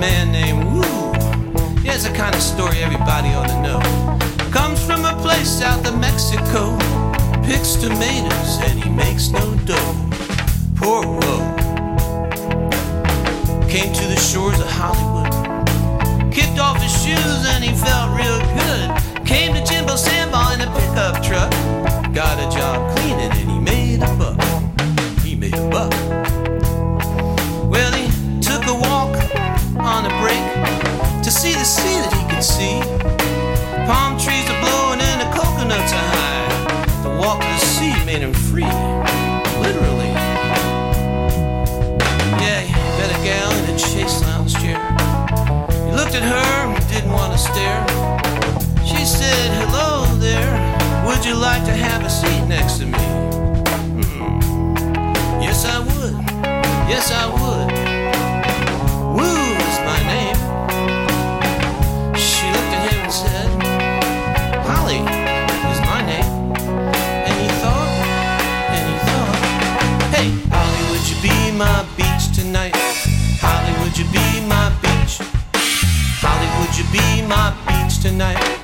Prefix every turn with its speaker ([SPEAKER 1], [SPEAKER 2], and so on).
[SPEAKER 1] man named Woo. He has the kind of story everybody ought to know. Comes from a place south of Mexico. Picks tomatoes and he makes no dough. Poor Whoa. Came to the shores of Hollywood. Kicked off his shoes and he felt real good. Came to Jimbo Sambal in a pickup truck. Got a job cleaning and he made a buck. He made a buck. Well, he took a walk on a break to see the sea that he could see. Palm trees are blowing and the coconuts are high. The walk to the sea made him free, literally. Yeah, he met a gal in a Chase lounge chair. He looked at her, didn't want to stare. She said, hello there, would you like to have a seat next to me? Yes, I would. Yes, I would. Woo is my name. She looked at him and said, Holly is my name. And he thought, hey, Holly, would you be my beach tonight? Holly, would you be my beach? Holly, would you be my beach tonight?